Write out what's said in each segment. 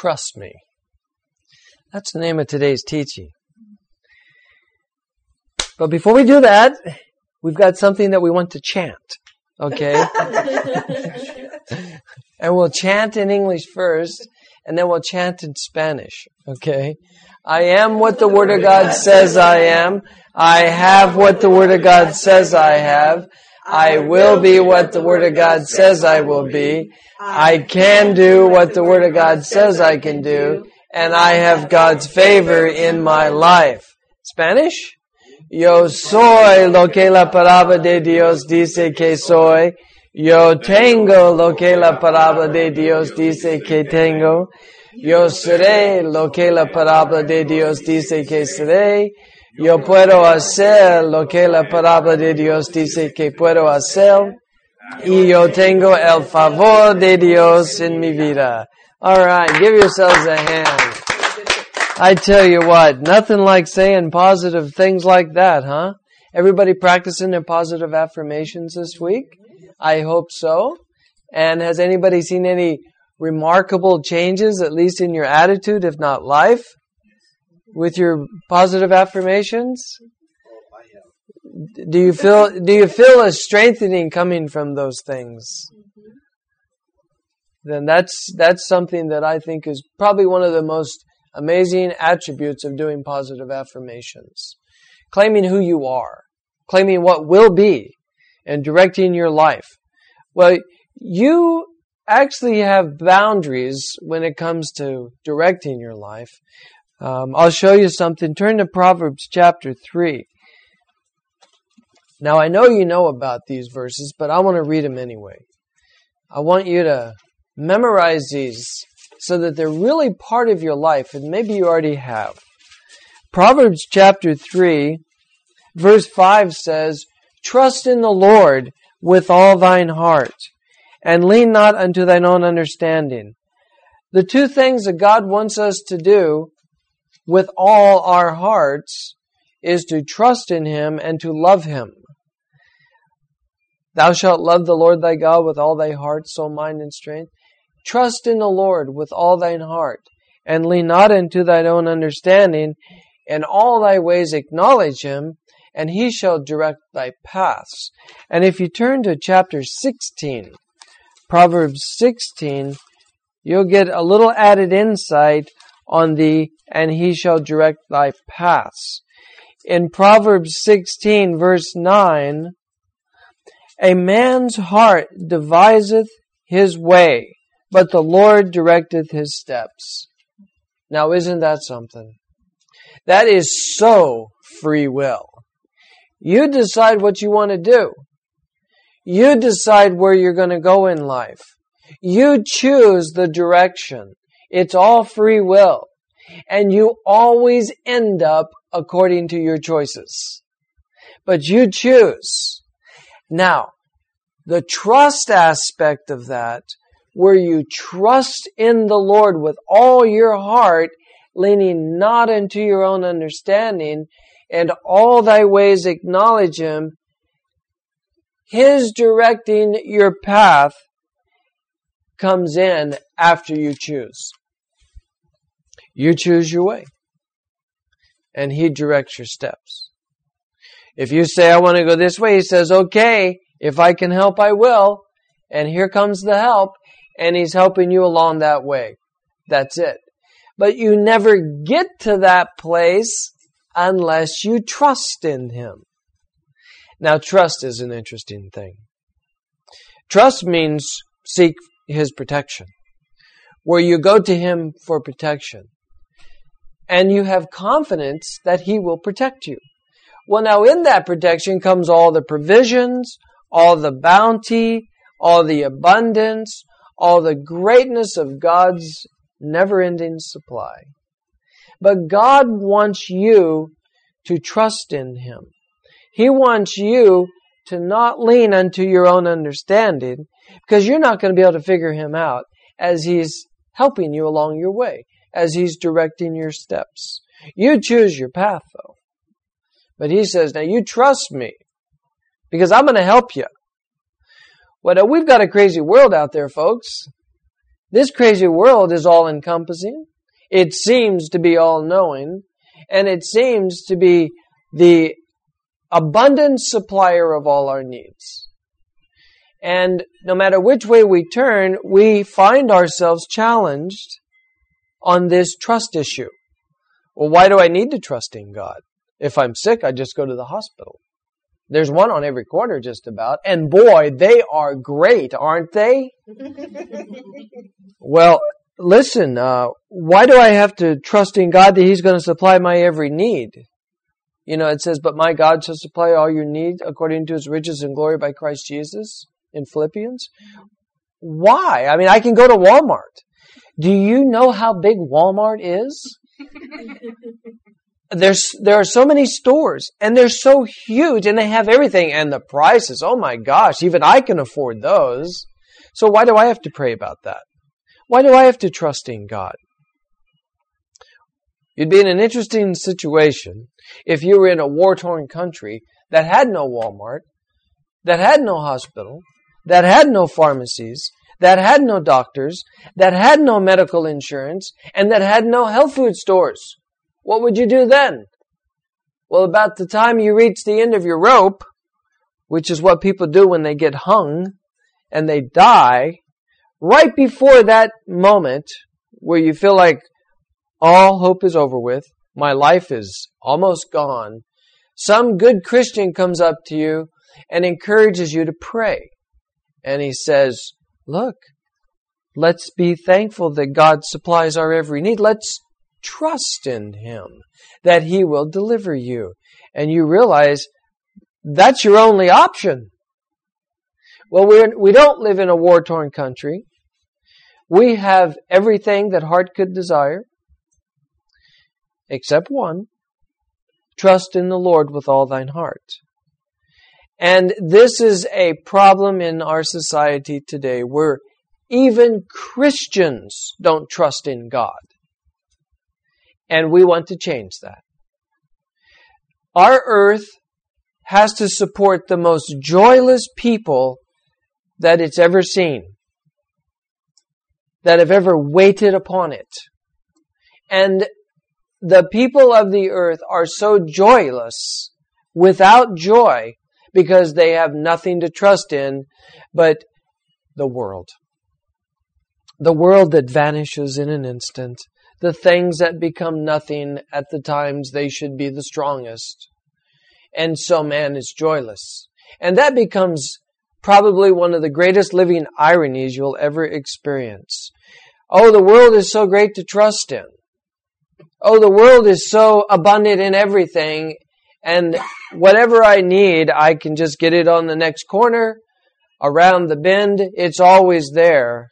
trust me. That's the name of today's teaching. But before we do that, we've got something that we want to chant. Okay? And we'll chant in English first, and then we'll chant in Spanish. Okay? I am what the Word of God says I am. I have what the Word of God says I have. I will be what the Word of God says I will be. I can do what the Word of God says I can do. And I have God's favor in my life. Spanish? Yo soy lo que la palabra de Dios dice que soy. Yo tengo lo que la palabra de Dios dice que tengo. Yo seré lo que la palabra de Dios dice que seré. Yo puedo hacer lo que la palabra de Dios dice que puedo hacer. Y yo tengo el favor de Dios en mi vida. All right, give yourselves a hand. I tell you what, nothing like saying positive things like that, huh? Everybody practicing their positive affirmations this week? I hope so. And has anybody seen any remarkable changes, at least in your attitude, if not life, with your positive affirmations? Do you feel a strengthening coming from those things? Then that's something that I think is probably one of the most amazing attributes of doing positive affirmations. Claiming who you are, claiming what will be, and directing your life. Well, you actually have boundaries when it comes to directing your life. I'll show you something. Turn to Proverbs chapter 3. Now, I know you know about these verses, but I want to read them anyway. I want you to memorize these so that they're really part of your life, and maybe you already have. Proverbs chapter 3, verse 5 says, Trust in the Lord with all thine heart, and lean not unto thine own understanding. The two things that God wants us to do with all our hearts is to trust in Him and to love Him. Thou shalt love the Lord thy God with all thy heart, soul, mind, and strength. Trust in the Lord with all thine heart, and lean not into thine own understanding. In all thy ways acknowledge Him, and He shall direct thy paths. And if you turn to chapter 16, Proverbs 16, you'll get a little added insight on the and He shall direct thy paths. In Proverbs 16, verse 9, a man's heart deviseth his way, but the Lord directeth his steps. Now, isn't that something? That is so free will. You decide what you want to do. You decide where you're going to go in life. You choose the direction. It's all free will. And you always end up according to your choices. But you choose. Now, the trust aspect of that, where you trust in the Lord with all your heart, leaning not into your own understanding, and all thy ways acknowledge Him, His directing your path comes in after you choose. You choose your way, and He directs your steps. If you say, I want to go this way, He says, okay, if I can help, I will. And here comes the help, and He's helping you along that way. That's it. But you never get to that place unless you trust in Him. Now, trust is an interesting thing. Trust means seek His protection, where you go to Him for protection. And you have confidence that He will protect you. Well, now in that protection comes all the provisions, all the bounty, all the abundance, all the greatness of God's never-ending supply. But God wants you to trust in Him. He wants you to not lean unto your own understanding, because you're not going to be able to figure Him out as He's helping you along your way, as He's directing your steps. You choose your path, though. But He says, now you trust me, because I'm going to help you. Well, we've got a crazy world out there, folks. This crazy world is all-encompassing. It seems to be all-knowing. And it seems to be the abundant supplier of all our needs. And no matter which way we turn, we find ourselves challenged on this trust issue. Well, why do I need to trust in God? If I'm sick, I just go to the hospital. There's one on every corner just about. And boy, they are great, aren't they? Well, listen, why do I have to trust in God that He's going to supply my every need? You know, it says, but my God shall supply all your need according to His riches and glory by Christ Jesus in Philippians. Why? I mean, I can go to Walmart. Do you know how big Walmart is? There are so many stores, and they're so huge, and they have everything, and the prices, oh my gosh, even I can afford those. So why do I have to pray about that? Why do I have to trust in God? You'd be in an interesting situation if you were in a war-torn country that had no Walmart, that had no hospital, that had no pharmacies, that had no doctors, that had no medical insurance, and that had no health food stores. What would you do then? Well, about the time you reach the end of your rope, which is what people do when they get hung and they die, right before that moment where you feel like all hope is over with, my life is almost gone, some good Christian comes up to you and encourages you to pray. And he says, look, let's be thankful that God supplies our every need. Let's trust in Him, that He will deliver you. And you realize that's your only option. Well, we don't live in a war-torn country. We have everything that heart could desire, except one. Trust in the Lord with all thine heart. And this is a problem in our society today, where even Christians don't trust in God. And we want to change that. Our earth has to support the most joyless people that it's ever seen, that have ever waited upon it. And the people of the earth are so joyless, without joy, because they have nothing to trust in but the world. The world that vanishes in an instant. The things that become nothing at the times they should be the strongest. And so man is joyless. And that becomes probably one of the greatest living ironies you'll ever experience. Oh, the world is so great to trust in. Oh, the world is so abundant in everything, and whatever I need, I can just get it on the next corner, around the bend. It's always there.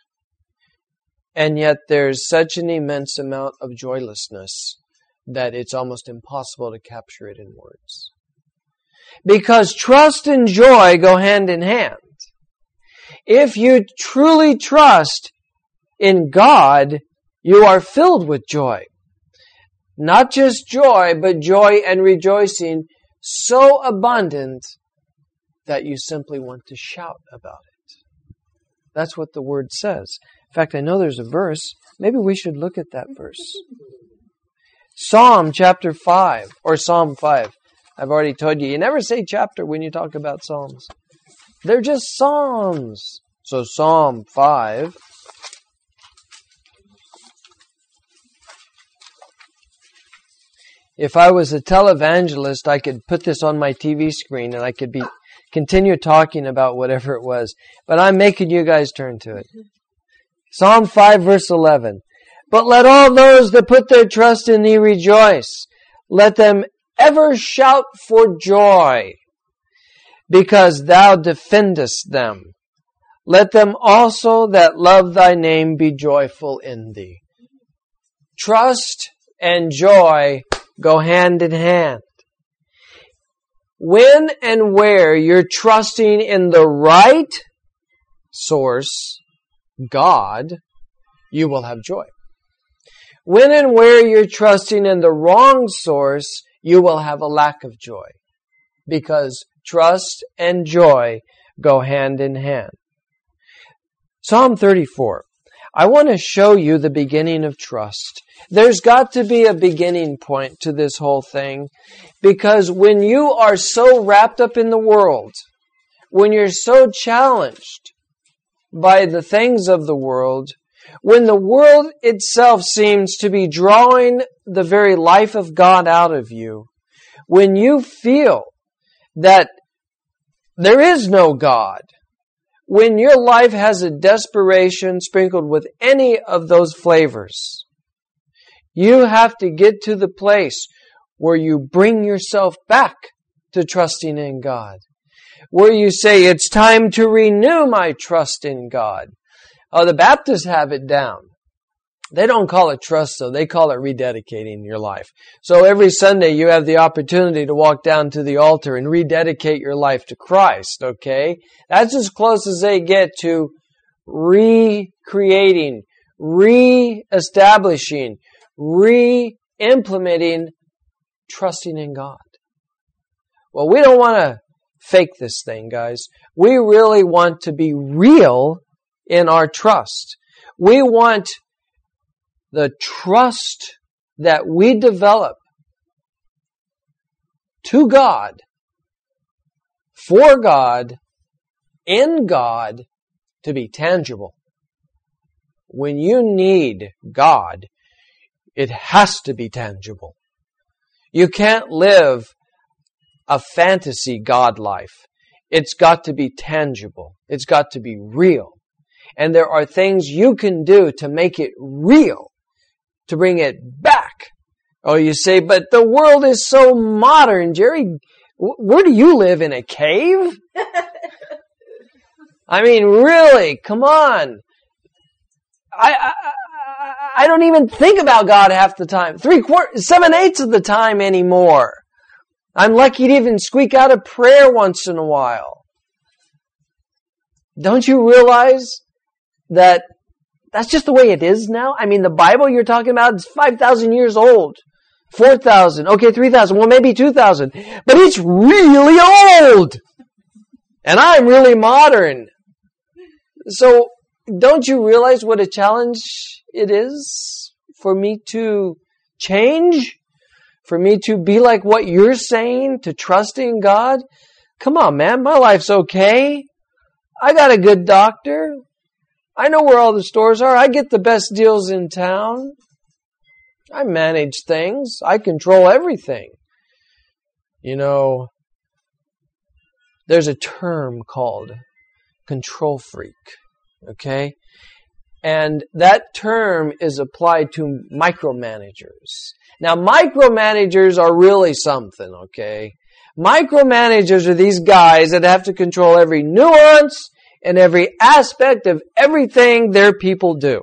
And yet there's such an immense amount of joylessness that it's almost impossible to capture it in words. Because trust and joy go hand in hand. If you truly trust in God, you are filled with joy. Not just joy, but joy and rejoicing so abundant that you simply want to shout about it. That's what the Word says. In fact, I know there's a verse. Maybe we should look at that verse. Psalm chapter 5, or Psalm 5. I've already told you, you never say chapter when you talk about Psalms. They're just Psalms. So Psalm 5. If I was a televangelist, I could put this on my TV screen and I could continue talking about whatever it was. But I'm making you guys turn to it. Psalm 5 verse 11. But let all those that put their trust in Thee rejoice. Let them ever shout for joy, because Thou defendest them. Let them also that love Thy name be joyful in Thee. Trust and joy go hand in hand. When and where you're trusting in the right source, God, you will have joy. When and where you're trusting in the wrong source, you will have a lack of joy. Because trust and joy go hand in hand. Psalm 34. I want to show you the beginning of trust. There's got to be a beginning point to this whole thing, because when you are so wrapped up in the world, when you're so challenged by the things of the world, when the world itself seems to be drawing the very life of God out of you, when you feel that there is no God, when your life has a desperation sprinkled with any of those flavors, you have to get to the place where you bring yourself back to trusting in God. Where you say, it's time to renew my trust in God. Oh, the Baptists have it down. They don't call it trust, though. They call it rededicating your life. So every Sunday you have the opportunity to walk down to the altar and rededicate your life to Christ, okay? That's as close as they get to recreating, re-establishing, re-implementing trusting in God. Well, we don't want to fake this thing, guys. We really want to be real in our trust. We want the trust that we develop to God, for God, in God, to be tangible. When you need God, it has to be tangible. You can't live a fantasy God life. It's got to be tangible. It's got to be real. And there are things you can do to make it real, to bring it back. Oh, you say, but the world is so modern, Jerry. Where do you live, in a cave? I mean, really, come on. I don't even think about God half the time. 7/8 of the time anymore. I'm lucky to even squeak out a prayer once in a while. Don't you realize that that's just the way it is now? I mean, the Bible you're talking about is 5,000 years old. 4,000. Okay, 3,000. Well, maybe 2,000. But it's really old. And I'm really modern. So, don't you realize what a challenge it is for me to change? For me to be like what you're saying, to trust in God? Come on, man. My life's okay. I got a good doctor. I know where all the stores are. I get the best deals in town. I manage things. I control everything. You know, there's a term called control freak. Okay? And that term is applied to micromanagers. Now, micromanagers are really something, okay? Micromanagers are these guys that have to control every nuance and every aspect of everything their people do.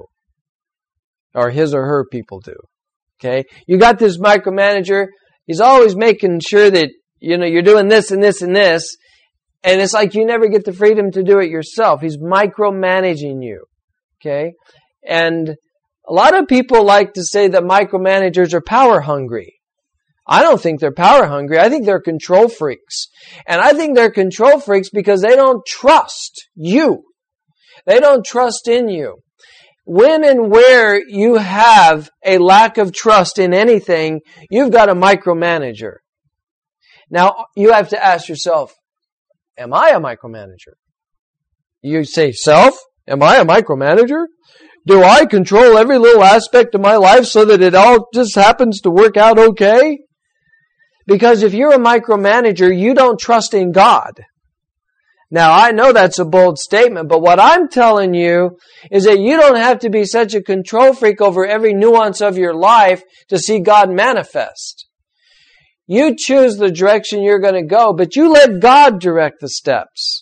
Or his or her people do. Okay? You got this micromanager, he's always making sure that, you're doing this and this and this, and it's like you never get the freedom to do it yourself. He's micromanaging you. Okay? And a lot of people like to say that micromanagers are power hungry. I don't think they're power hungry. I think they're control freaks. And I think they're control freaks because they don't trust you. They don't trust in you. When and where you have a lack of trust in anything, you've got a micromanager. Now, you have to ask yourself, am I a micromanager? You say, self, am I a micromanager? Do I control every little aspect of my life so that it all just happens to work out okay? Because if you're a micromanager, you don't trust in God. Now, I know that's a bold statement, but what I'm telling you is that you don't have to be such a control freak over every nuance of your life to see God manifest. You choose the direction you're going to go, but you let God direct the steps.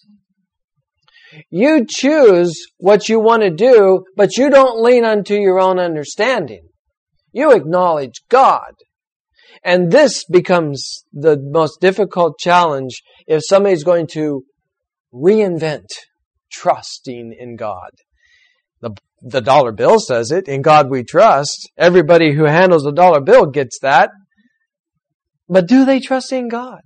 You choose what you want to do, but you don't lean unto your own understanding. You acknowledge God. And this becomes the most difficult challenge if somebody's going to reinvent trusting in God. The dollar bill says it, in God we trust. Everybody who handles the dollar bill gets that. But do they trust in God?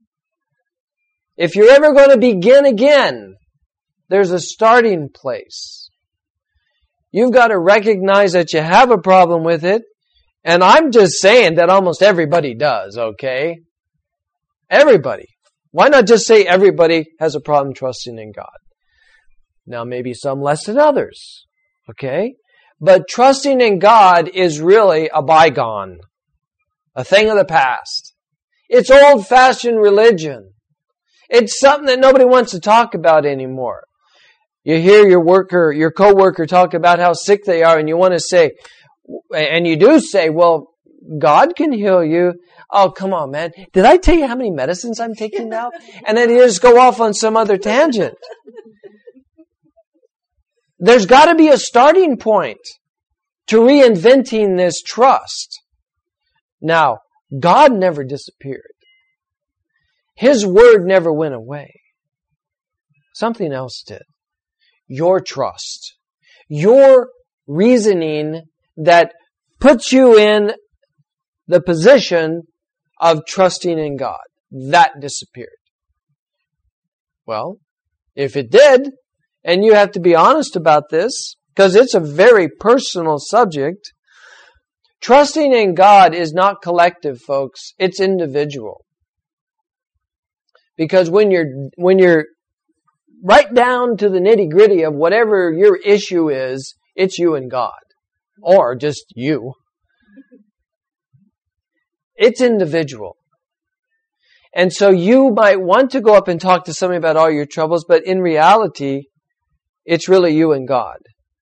If you're ever going to begin again, there's a starting place. You've got to recognize that you have a problem with it. And I'm just saying that almost everybody does, okay? Everybody. Why not just say everybody has a problem trusting in God? Now, maybe some less than others, okay? But trusting in God is really a bygone, a thing of the past. It's old-fashioned religion. It's something that nobody wants to talk about anymore. You hear your coworker talk about how sick they are, and you want to say, and you do say, well, God can heal you. Oh, come on, man. Did I tell you how many medicines I'm taking now? And then you just go off on some other tangent. There's got to be a starting point to reinventing this trust. Now, God never disappeared. His word never went away. Something else did. Your trust. Your reasoning that puts you in the position of trusting in God. That disappeared. Well, if it did, and you have to be honest about this, because it's a very personal subject, trusting in God is not collective, folks. It's individual. Because when you're right down to the nitty-gritty of whatever your issue is, it's you and God. Or just you. It's individual. And so you might want to go up and talk to somebody about all your troubles, but in reality, it's really you and God.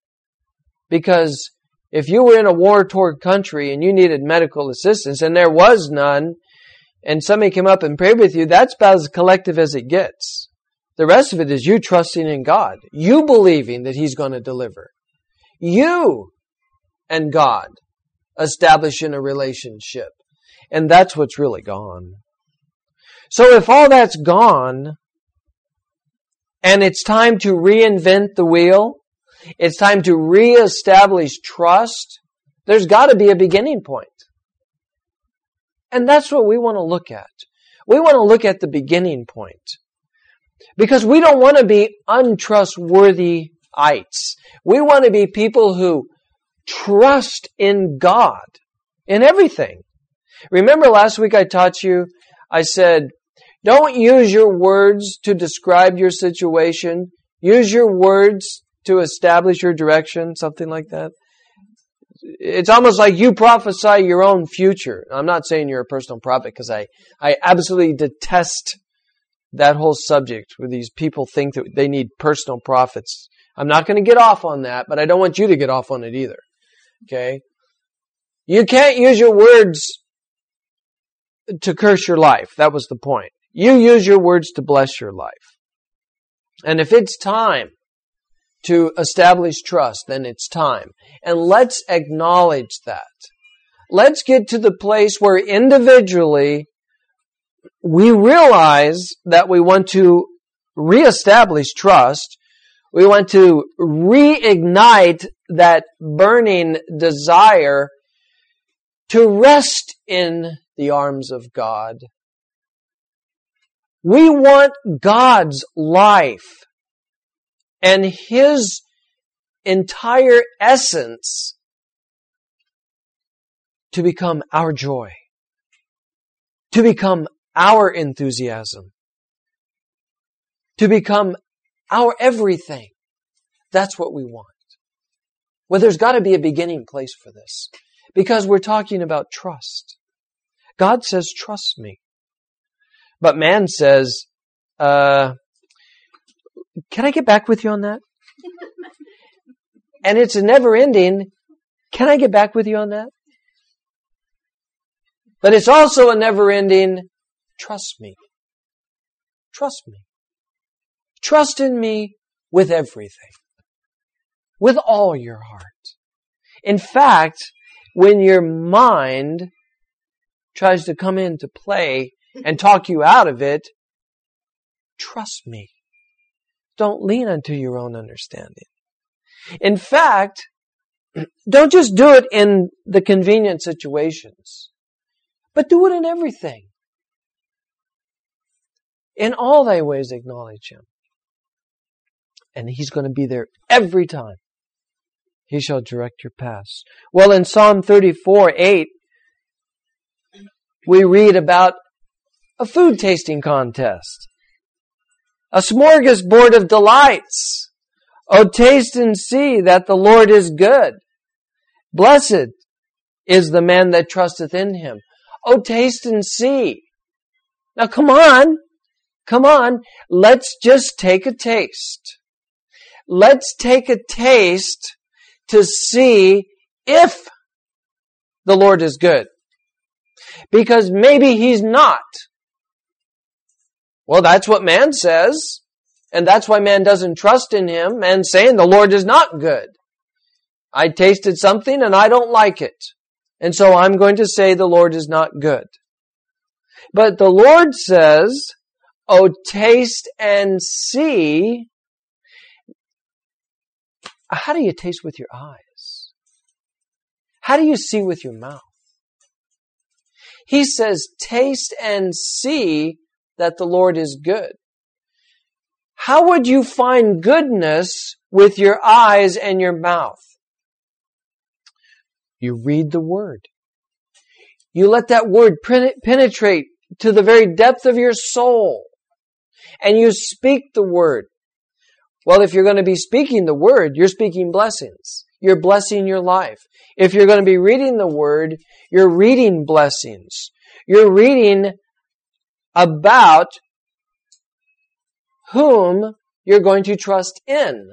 Because if you were in a war-torn country and you needed medical assistance and there was none, and somebody came up and prayed with you, that's about as collective as it gets. The rest of it is you trusting in God. You believing that He's going to deliver. You and God establishing a relationship. And that's what's really gone. So if all that's gone, and it's time to reinvent the wheel, it's time to reestablish trust, there's got to be a beginning point. And that's what we want to look at. We want to look at the beginning point. Because we don't want to be untrustworthyites. We want to be people who trust in God in everything. Remember last week I taught you, I said, don't use your words to describe your situation. Use your words to establish your direction, something like that. It's almost like you prophesy your own future. I'm not saying you're a personal prophet because I absolutely detest that whole subject where these people think that they need personal prophets. I'm not going to get off on that, but I don't want you to get off on it either. Okay? You can't use your words to curse your life. That was the point. You use your words to bless your life. And if it's time to establish trust, then it's time. And let's acknowledge that. Let's get to the place where individually we realize that we want to reestablish trust. We want to reignite that burning desire to rest in the arms of God. We want God's life and His entire essence to become our joy, to become our enthusiasm, to become our everything. That's what we want. Well, there's got to be a beginning place for this because we're talking about trust. God says, trust me. But man says, can I get back with you on that? And it's a never ending, can I get back with you on that? But it's also a never ending, trust me. Trust me. Trust in me with everything. With all your heart. In fact, when your mind tries to come into play and talk you out of it, trust me. Don't lean unto your own understanding. In fact, don't just do it in the convenient situations, but do it in everything. In all thy ways acknowledge Him. And He's going to be there every time. He shall direct your paths. Well, in Psalm 34:8, we read about a food tasting contest. A smorgasbord of delights. Oh, taste and see that the Lord is good. Blessed is the man that trusteth in Him. Oh, taste and see. Now come on. Let's just take a taste. Let's take a taste to see if the Lord is good. Because maybe He's not. Well, that's what man says. And that's why man doesn't trust in Him. Man's saying the Lord is not good. I tasted something and I don't like it. And so I'm going to say the Lord is not good. But the Lord says, oh, taste and see. How do you taste with your eyes? How do you see with your mouth? He says, taste and see that the Lord is good. How would you find goodness with your eyes and your mouth? You read the Word. You let that Word penetrate to the very depth of your soul. And you speak the Word. Well, if you're going to be speaking the Word, you're speaking blessings. You're blessing your life. If you're going to be reading the Word, you're reading blessings. You're reading about whom you're going to trust in.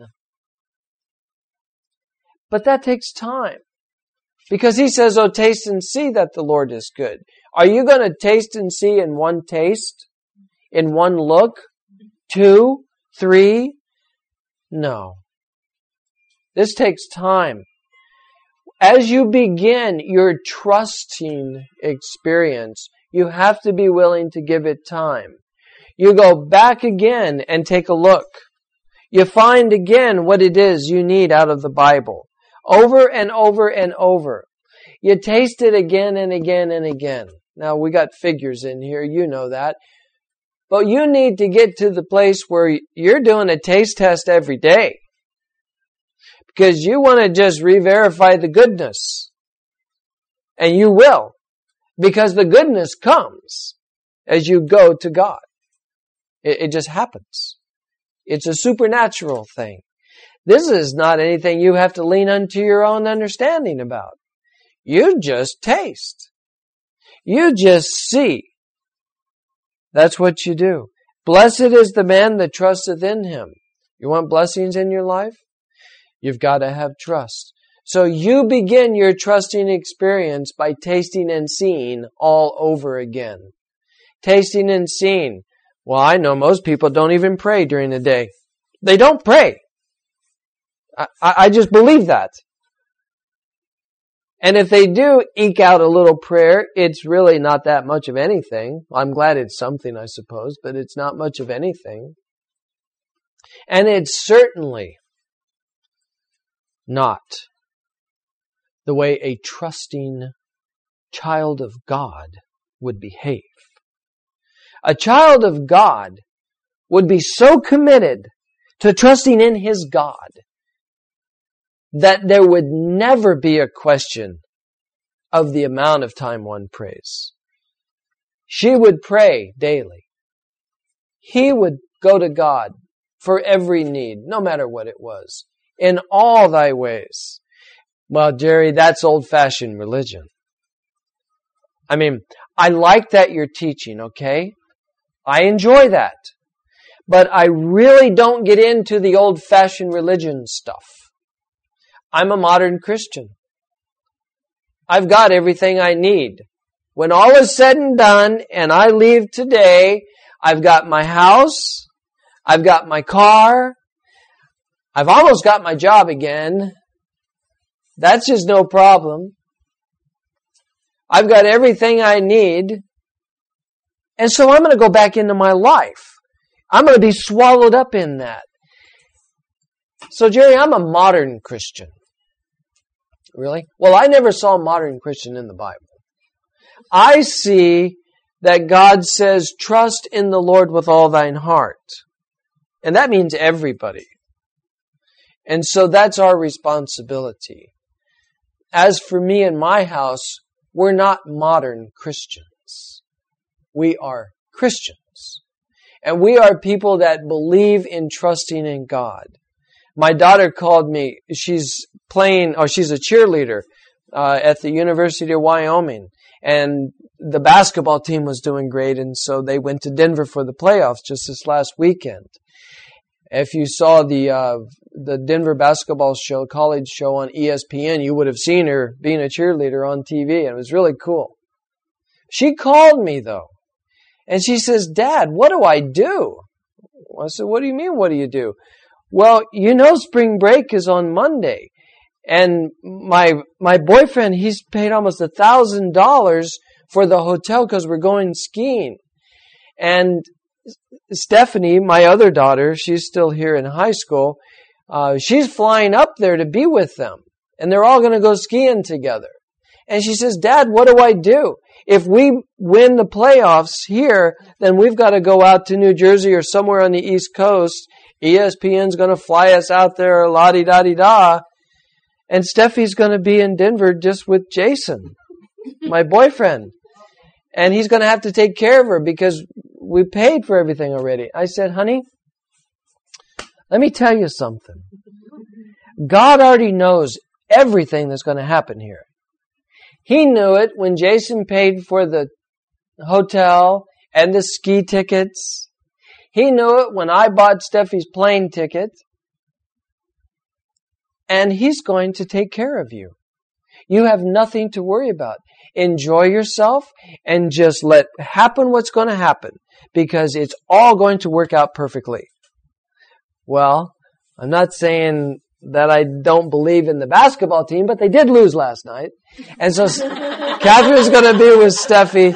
But that takes time. Because He says, oh, taste and see that the Lord is good. Are you going to taste and see in one taste? In one look? 2? 3? No. This takes time. As you begin your trusting experience, you have to be willing to give it time. You go back again and take a look. You find again what it is you need out of the Bible. Over and over and over. You taste it again and again and again. Now, we got figures in here, you know that. But you need to get to the place where you're doing a taste test every day. Because you want to just re-verify the goodness. And you will. Because the goodness comes as you go to God. It just happens. It's a supernatural thing. This is not anything you have to lean unto your own understanding about. You just taste. You just see. That's what you do. Blessed is the man that trusteth in Him. You want blessings in your life? You've got to have trust. So you begin your trusting experience by tasting and seeing all over again. Tasting and seeing. Well, I know most people don't even pray during the day. They don't pray. I just believe that. And if they do eke out a little prayer, it's really not that much of anything. I'm glad it's something, I suppose, but it's not much of anything. And it's certainly not the way a trusting child of God would behave. A child of God would be so committed to trusting in his God that there would never be a question of the amount of time one prays. She would pray daily. He would go to God for every need, no matter what it was, in all thy ways. Well, Jerry, that's old-fashioned religion. I mean, I like that you're teaching, okay? I enjoy that. But I really don't get into the old-fashioned religion stuff. I'm a modern Christian. I've got everything I need. When all is said and done and I leave today, I've got my house, I've got my car, I've almost got my job again. That's just no problem. I've got everything I need. And so I'm going to go back into my life. I'm going to be swallowed up in that. So, Jerry, I'm a modern Christian. Really? Well, I never saw a modern Christian in the Bible. I see that God says, trust in the Lord with all thine heart. And that means everybody. And so that's our responsibility. As for me and my house, we're not modern Christians. We are Christians. And we are people that believe in trusting in God. My daughter called me. She's a cheerleader at the University of Wyoming. And the basketball team was doing great. And so they went to Denver for the playoffs just this last weekend. If you saw the Denver basketball show, college show on ESPN, you would have seen her being a cheerleader on TV. And it was really cool. She called me though. And she says, Dad, what do I do? I said, what do you mean, what do you do? Well, you know spring break is on Monday. And my boyfriend, he's paid almost $1,000 for the hotel because we're going skiing. And Stephanie, my other daughter, she's still here in high school. She's flying up there to be with them. And they're all going to go skiing together. And she says, Dad, what do I do? If we win the playoffs here, then we've got to go out to New Jersey or somewhere on the East Coast. ESPN's going to fly us out there, la-di-da-di-da. And Steffi's going to be in Denver just with Jason, my boyfriend. And he's going to have to take care of her because we paid for everything already. I said, honey, let me tell you something. God already knows everything that's going to happen here. He knew it when Jason paid for the hotel and the ski tickets. He knew it when I bought Steffi's plane ticket. And He's going to take care of you. You have nothing to worry about. Enjoy yourself and just let happen what's going to happen because it's all going to work out perfectly. Well, I'm not saying that I don't believe in the basketball team, but they did lose last night. And so Catherine's going to be with Steffi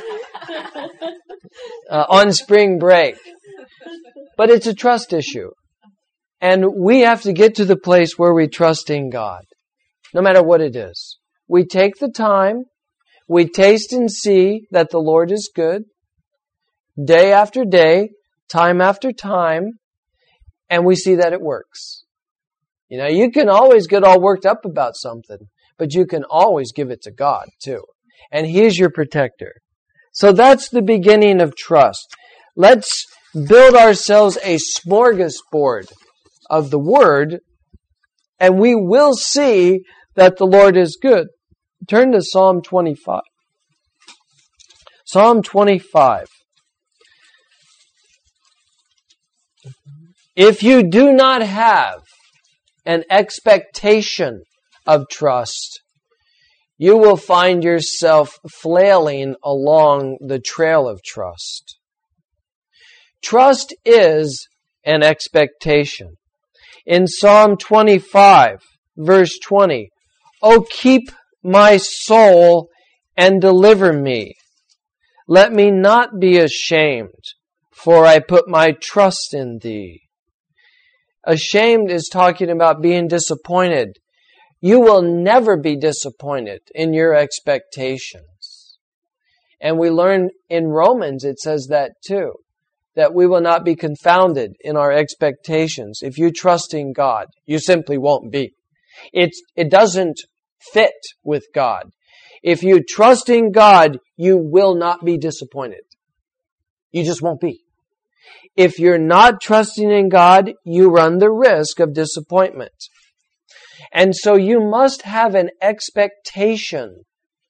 on spring break. But it's a trust issue. And we have to get to the place where we trust in God, no matter what it is. We take the time, we taste and see that the Lord is good, day after day, time after time, and we see that it works. You know, you can always get all worked up about something, but you can always give it to God too. And He's your protector. So that's the beginning of trust. Let's build ourselves a smorgasbord of the Word, and we will see that the Lord is good. Turn to Psalm 25. Psalm 25. If you do not have an expectation of trust, you will find yourself flailing along the trail of trust. Trust is an expectation. In Psalm 25, verse 20, O keep my soul and deliver me. Let me not be ashamed, for I put my trust in Thee. Ashamed is talking about being disappointed. You will never be disappointed in your expectations. And we learn in Romans, it says that too, that we will not be confounded in our expectations. If you trust in God, you simply won't be. It doesn't fit with God. If you trust in God, you will not be disappointed. You just won't be. If you're not trusting in God, you run the risk of disappointment. And so you must have an expectation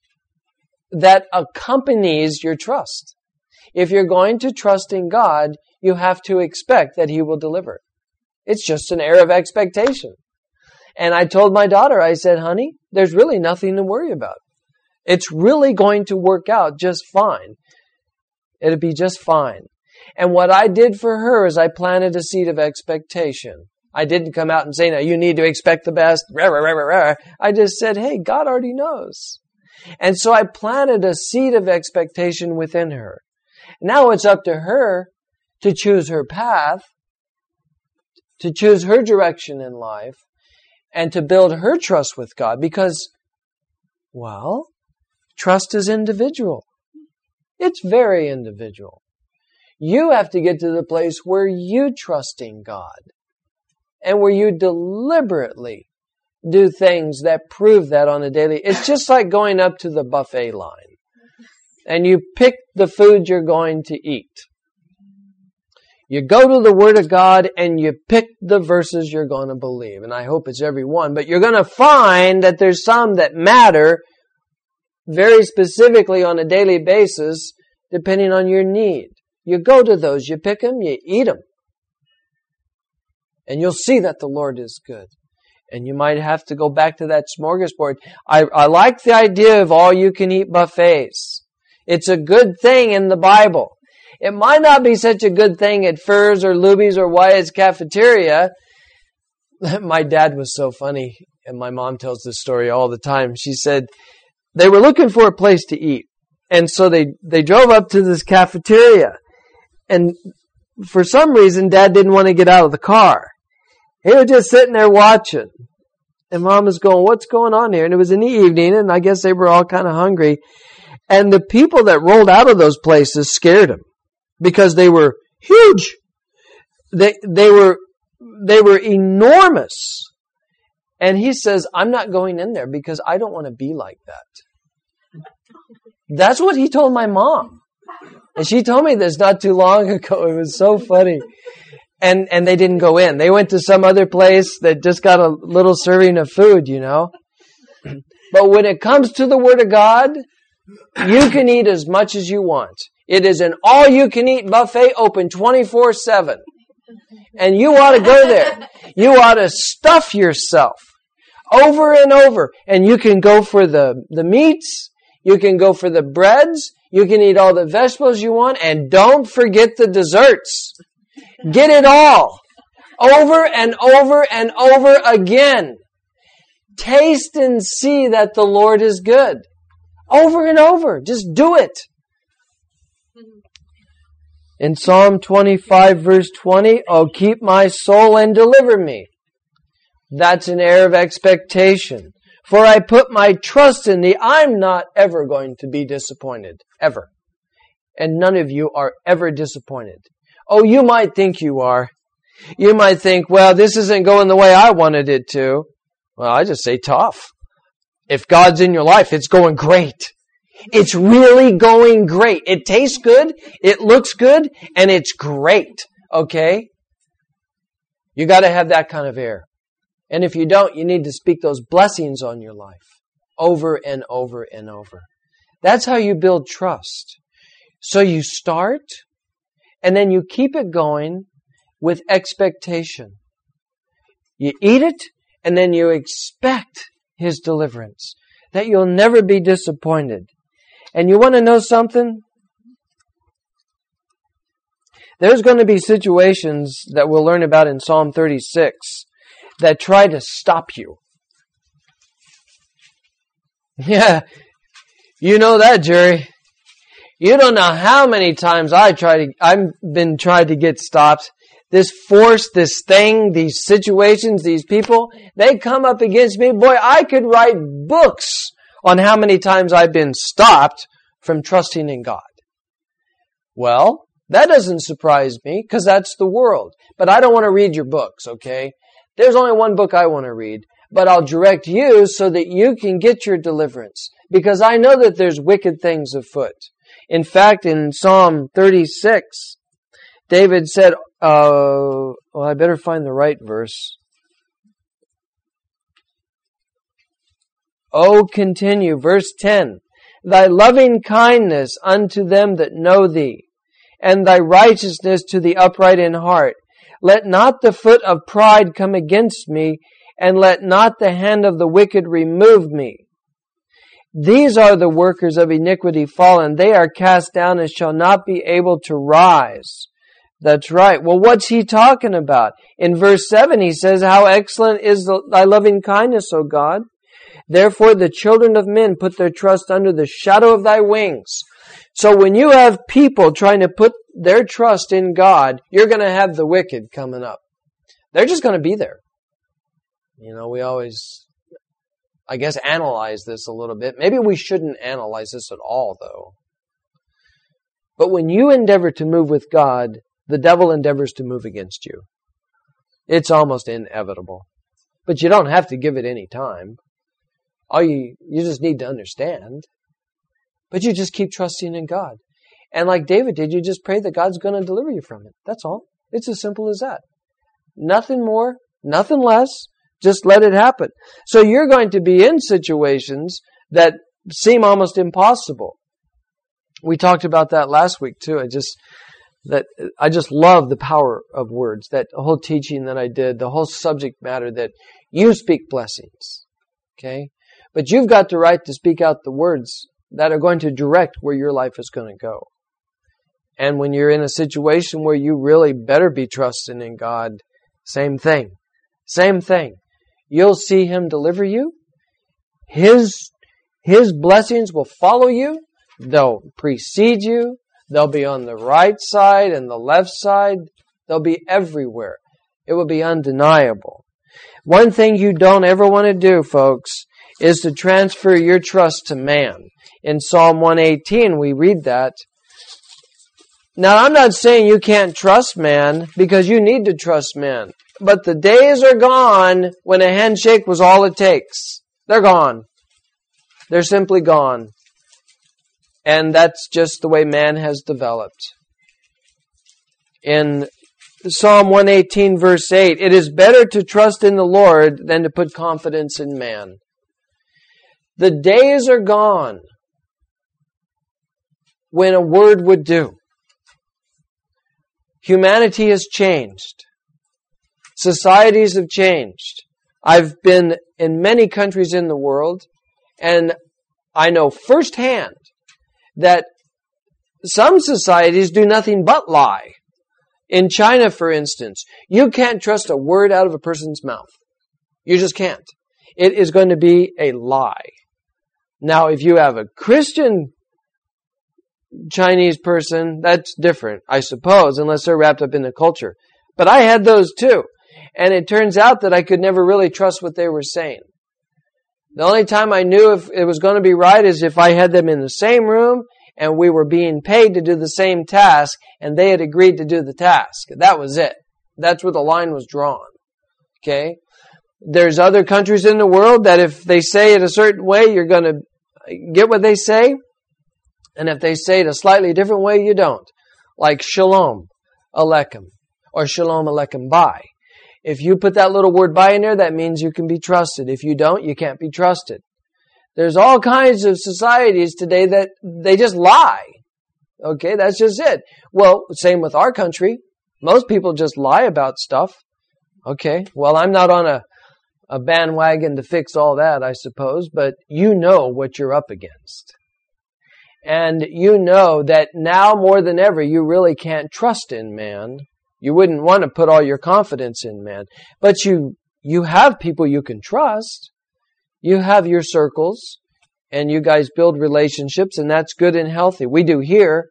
that accompanies your trust. If you're going to trust in God, you have to expect that He will deliver. It's just an air of expectation. And I told my daughter, I said, honey, there's really nothing to worry about. It's really going to work out just fine. It'll be just fine. And what I did for her is I planted a seed of expectation. I didn't come out and say, now you need to expect the best. I just said, hey, God already knows. And so I planted a seed of expectation within her. Now it's up to her to choose her path, to choose her direction in life, and to build her trust with God because, well, trust is individual. It's very individual. You have to get to the place where you trust in God. and where you deliberately do things that prove that on a daily. It's just like going up to the buffet line and you pick the food you're going to eat. You go to the Word of God and you pick the verses you're going to believe. And I hope it's every one. But you're going to find that there's some that matter very specifically on a daily basis depending on your need. You go to those, you pick them, you eat them. And you'll see that the Lord is good. And you might have to go back to that smorgasbord. I like the idea of all-you-can-eat buffets. It's a good thing in the Bible. It might not be such a good thing at Furr's or Luby's or Wyatt's Cafeteria. My dad was so funny, and my mom tells this story all the time. She said they were looking for a place to eat. And so they drove up to this cafeteria. And for some reason, Dad didn't want to get out of the car. He was just sitting there watching. And Mom was going, what's going on here? And it was in the evening, and I guess they were all kind of hungry. And the people that rolled out of those places scared him because they were huge. They were enormous. And he says, I'm not going in there because I don't want to be like that. That's what he told my mom. And she told me this not too long ago. It was so funny. And they didn't go in. They went to some other place that just got a little serving of food, you know. But when it comes to the Word of God, you can eat as much as you want. It is an all-you-can-eat buffet open 24/7. And you ought to go there. You ought to stuff yourself over and over. And you can go for the meats. You can go for the breads. You can eat all the vegetables you want. And don't forget the desserts. Get it all. Over and over and over again. Taste and see that the Lord is good. Over and over. Just do it. In Psalm 25 verse 20, oh, keep my soul and deliver me. That's an air of expectation. For I put my trust in thee. I'm not ever going to be disappointed. Ever. And none of you are ever disappointed. Oh, you might think you are. You might think, well, this isn't going the way I wanted it to. Well, I just say tough. If God's in your life, it's going great. It's really going great. It tastes good, it looks good, and it's great. Okay? You got to have that kind of air. And if you don't, you need to speak those blessings on your life over and over and over. That's how you build trust. So you start, and then you keep it going with expectation. You eat it, and then you expect His deliverance. That you'll never be disappointed. And you want to know something? There's going to be situations that we'll learn about in Psalm 36 that try to stop you. Yeah, you know that, Jerry. You don't know how many times I've been tried to get stopped. This force, this thing, these situations, these people, they come up against me. Boy, I could write books on how many times I've been stopped from trusting in God. Well, that doesn't surprise me because that's the world. But I don't want to read your books, okay? There's only one book I want to read. But I'll direct you so that you can get your deliverance. Because I know that there's wicked things afoot. In fact, in Psalm 36, David said, well, I better find the right verse. Oh, continue, verse 10. Thy loving kindness unto them that know thee, and thy righteousness to the upright in heart. Let not the foot of pride come against me, and let not the hand of the wicked remove me. These are the workers of iniquity fallen. They are cast down and shall not be able to rise. That's right. Well, what's he talking about? In verse 7, he says, how excellent is thy loving kindness, O God. Therefore, the children of men put their trust under the shadow of thy wings. So when you have people trying to put their trust in God, you're going to have the wicked coming up. They're just going to be there. You know, we always, I guess, analyze this a little bit. Maybe we shouldn't analyze this at all, though. But when you endeavor to move with God, the devil endeavors to move against you. It's almost inevitable. But you don't have to give it any time. You just need to understand. But you just keep trusting in God. And like David did, you just pray that God's going to deliver you from it. That's all. It's as simple as that. Nothing more, nothing less. Just let it happen. So you're going to be in situations that seem almost impossible. We talked about that last week too. I just love the power of words. That whole teaching that I did, the whole subject matter that you speak blessings. Okay? But you've got the right to speak out the words that are going to direct where your life is going to go. And when you're in a situation where you really better be trusting in God, same thing. Same thing. You'll see Him deliver you. His blessings will follow you. They'll precede you. They'll be on the right side and the left side. They'll be everywhere. It will be undeniable. One thing you don't ever want to do, folks, is to transfer your trust to man. In Psalm 118, we read that. Now, I'm not saying you can't trust man, because you need to trust man. But the days are gone when a handshake was all it takes. They're gone. They're simply gone. And that's just the way man has developed. In Psalm 118 verse 8, it is better to trust in the Lord than to put confidence in man. The days are gone when a word would do. Humanity has changed. Societies have changed. I've been in many countries in the world, and I know firsthand that some societies do nothing but lie. In China, for instance, you can't trust a word out of a person's mouth. You just can't. It is going to be a lie. Now, if you have a Christian Chinese person, that's different, I suppose, unless they're wrapped up in the culture. But I had those too. And it turns out that I could never really trust what they were saying. The only time I knew if it was going to be right is if I had them in the same room and we were being paid to do the same task and they had agreed to do the task. That was it. That's where the line was drawn. Okay? There's other countries in the world that if they say it a certain way, you're going to get what they say. And if they say it a slightly different way, you don't. Like Shalom Aleichem or Shalom Aleichem Bye. If you put that little word "by" in there, that means you can be trusted. If you don't, you can't be trusted. There's all kinds of societies today that they just lie. Okay, that's just it. Well, same with our country. Most people just lie about stuff. Okay, well, I'm not on a bandwagon to fix all that, I suppose, but you know what you're up against. And you know that now more than ever, you really can't trust in man. You wouldn't want to put all your confidence in man. But you have people you can trust. You have your circles, and you guys build relationships, and that's good and healthy. We do here.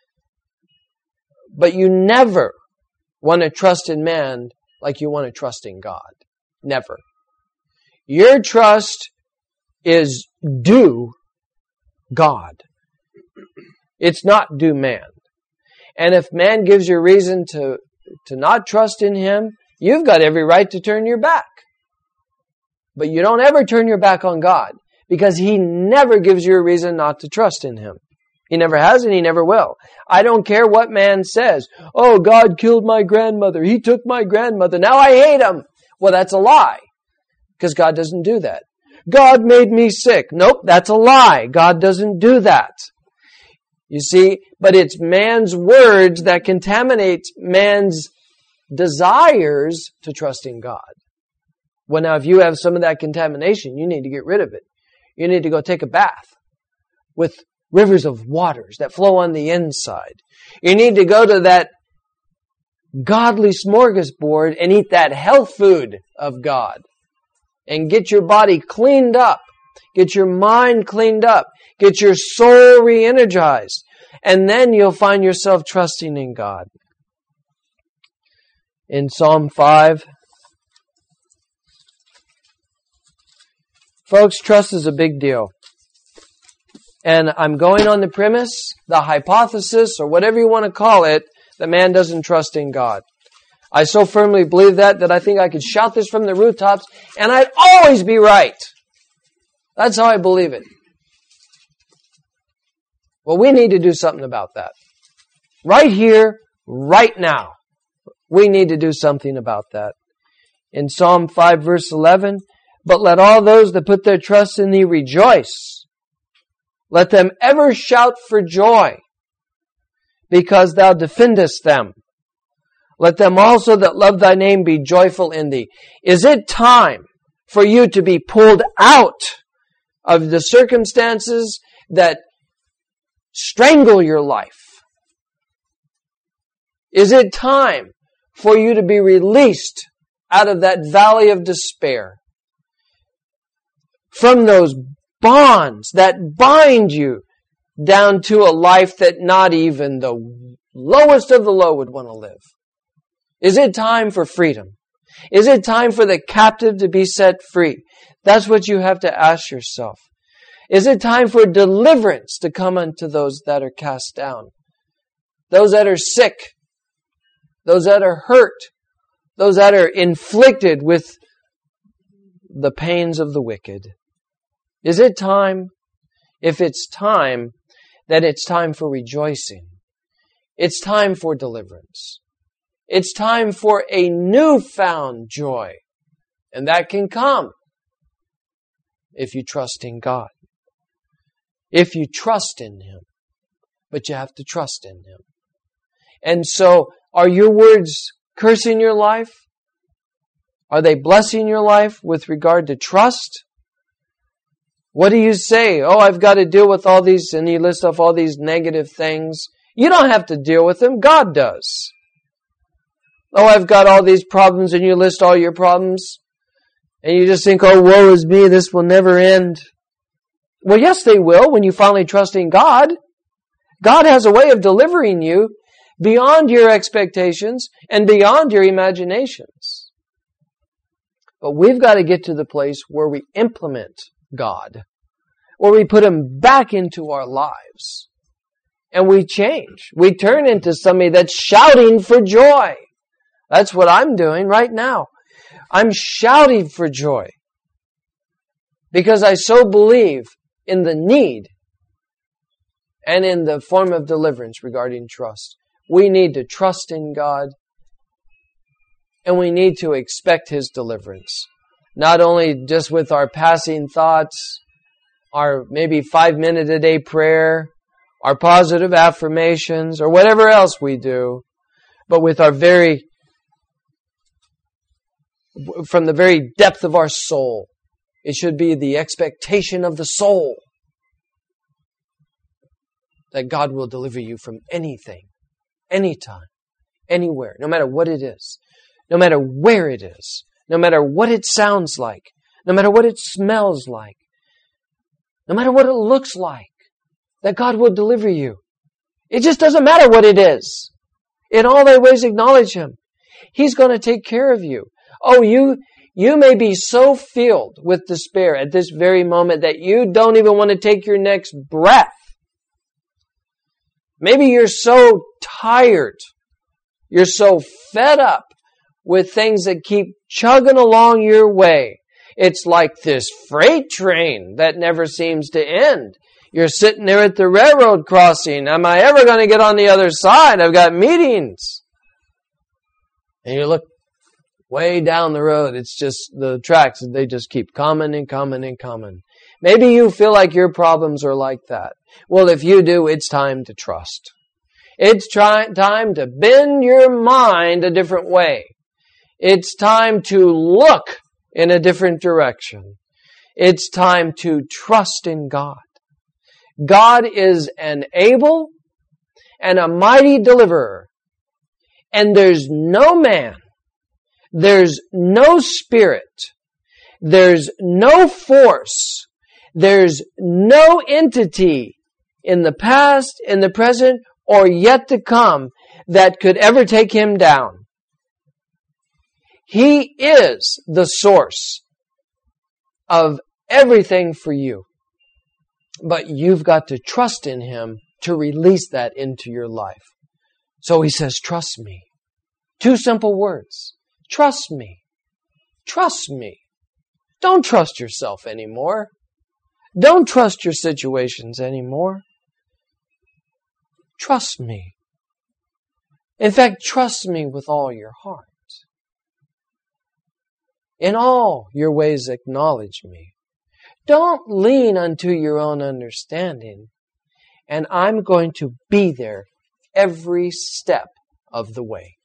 But you never want to trust in man like you want to trust in God. Never. Your trust is due God. It's not due man. And if man gives you reason to not trust in him, you've got every right to turn your back. But you don't ever turn your back on God, because He never gives you a reason not to trust in Him. He never has and He never will. I don't care what man says. Oh, God killed my grandmother. He took my grandmother. Now I hate Him. Well, that's a lie, because God doesn't do that. God made me sick. Nope, that's a lie. God doesn't do that. You see, but it's man's words that contaminate man's desires to trust in God. Well, now, if you have some of that contamination, you need to get rid of it. You need to go take a bath with rivers of waters that flow on the inside. You need to go to that godly smorgasbord and eat that health food of God. And get your body cleaned up. Get your mind cleaned up. Get your soul re-energized. And then you'll find yourself trusting in God. In Psalm 5, folks, trust is a big deal. And I'm going on the premise, the hypothesis, or whatever you want to call it, that man doesn't trust in God. I so firmly believe that I think I could shout this from the rooftops and I'd always be right. That's how I believe it. Well, we need to do something about that. Right here, right now. We need to do something about that. In Psalm 5 verse 11, but let all those that put their trust in Thee rejoice. Let them ever shout for joy, because Thou defendest them. Let them also that love Thy name be joyful in Thee. Is it time for you to be pulled out of the circumstances that strangle your life? Is it time for you to be released out of that valley of despair? From those bonds that bind you down to a life that not even the lowest of the low would want to live? Is it time for freedom? Is it time for the captive to be set free? That's what you have to ask yourself. Is it time for deliverance to come unto those that are cast down? Those that are sick, those that are hurt, those that are inflicted with the pains of the wicked. Is it time? If it's time, then it's time for rejoicing. It's time for deliverance. It's time for a newfound joy. And that can come if you trust in God. If you trust in Him. But you have to trust in Him. And so, are your words cursing your life? Are they blessing your life with regard to trust? What do you say? Oh, I've got to deal with all these, and you list off all these negative things. You don't have to deal with them. God does. Oh, I've got all these problems, and you list all your problems. And you just think, oh, woe is me, this will never end. Well, yes, they will when you finally trust in God. God has a way of delivering you beyond your expectations and beyond your imaginations. But we've got to get to the place where we implement God, where we put Him back into our lives. And we change. We turn into somebody that's shouting for joy. That's what I'm doing right now. I'm shouting for joy. Because I so believe in the need and in the form of deliverance regarding trust. We need to trust in God, and we need to expect His deliverance. Not only just with our passing thoughts, our maybe 5-minute-a-day prayer, our positive affirmations, or whatever else we do, but with our from the very depth of our soul. It should be the expectation of the soul that God will deliver you from anything, anytime, anywhere, no matter what it is, no matter where it is, no matter what it sounds like, no matter what it smells like, no matter what it looks like, that God will deliver you. It just doesn't matter what it is. In all thy ways acknowledge Him. He's going to take care of you. Oh, you may be so filled with despair at this very moment that you don't even want to take your next breath. Maybe you're so tired. You're so fed up with things that keep chugging along your way. It's like this freight train that never seems to end. You're sitting there at the railroad crossing. Am I ever going to get on the other side? I've got meetings. And you look way down the road. It's just the tracks. They just keep coming and coming and coming. Maybe you feel like your problems are like that. Well, if you do, it's time to trust. It's time to bend your mind a different way. It's time to look in a different direction. It's time to trust in God. God is an able and a mighty deliverer. And there's no man, there's no spirit, there's no force, there's no entity in the past, in the present, or yet to come that could ever take Him down. He is the source of everything for you. But you've got to trust in Him to release that into your life. So He says, trust me. Two simple words. Trust me. Trust me. Don't trust yourself anymore. Don't trust your situations anymore. Trust me. In fact, trust me with all your heart. In all your ways acknowledge me. Don't lean unto your own understanding. And I'm going to be there every step of the way.